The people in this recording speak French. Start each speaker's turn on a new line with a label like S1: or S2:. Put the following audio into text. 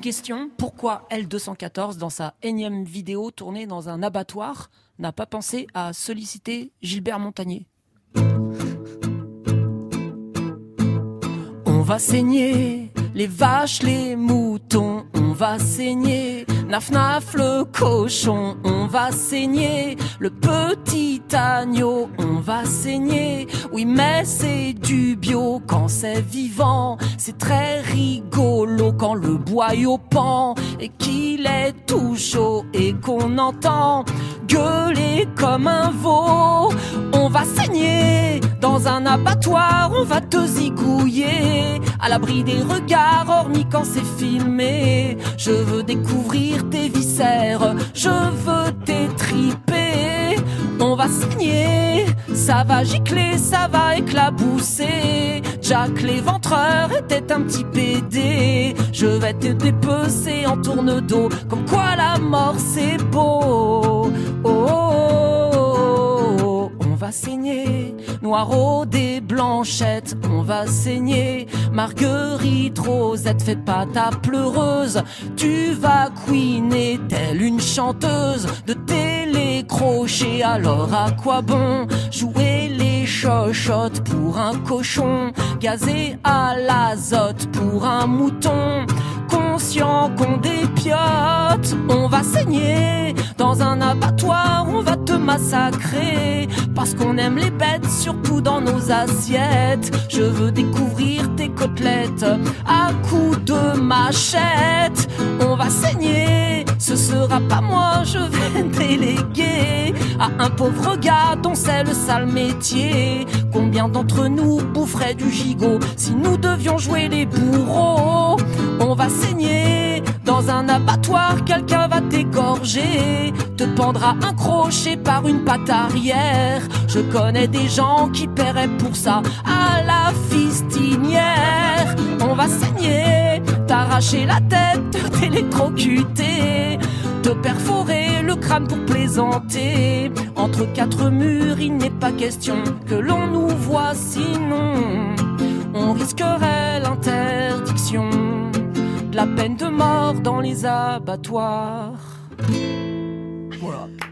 S1: question, pourquoi L214, dans sa énième vidéo tournée dans un abattoir, n'a pas pensé à solliciter Gilbert Montagnier? On va saigner les vaches, les moutons, on va saigner Naf Naf le cochon, on va saigner le petit agneau, on va saigner. Oui mais c'est du bio quand c'est vivant, c'est très rigolo quand le boyau pend et qu'il est tout chaud et qu'on entend gueuler comme un veau. On va saigner dans un abattoir, on va te zigouiller à l'abri des regards, hormis quand c'est filmé. Je veux découvrir tes viscères, je veux t'étriper. On va saigner, ça va gicler, ça va éclabousser. Jack l'éventreur était un petit PD. Je vais te dépecer en tourne-dos, comme quoi la mort c'est beau. Oh, oh, oh, oh. On va saigner, Noiraud des Blanchettes, on va saigner. Marguerite Rosette, fais pas ta pleureuse, tu vas couiner telle une chanteuse de télécrochet. Alors à quoi bon jouer les chochottes pour un cochon, gazer à l'azote pour un mouton, conscient qu'on dépiote. On va saigner dans un abattoir, on va te massacrer parce qu'on aime les bêtes, surtout dans nos assiettes. Je veux découvrir tes côtelettes à coups de machette. On va saigner, ce sera pas moi, je vais déléguer à un pauvre gars dont c'est le sale métier. Combien d'entre nous boufferaient du gigot si nous devions jouer les bourreaux? On va saigner dans un abattoir, quelqu'un va t'égorger, te pendra un crochet par une patte arrière. Je connais des gens qui paieraient pour ça à la fistinière. On va saigner, t'arracher la tête, t'électrocuter, te perforer le crâne pour plaisanter. Entre quatre murs, il n'est pas question que l'on nous voit, sinon on risquerait l'interdiction de la peine de mort dans les abattoirs. Voilà.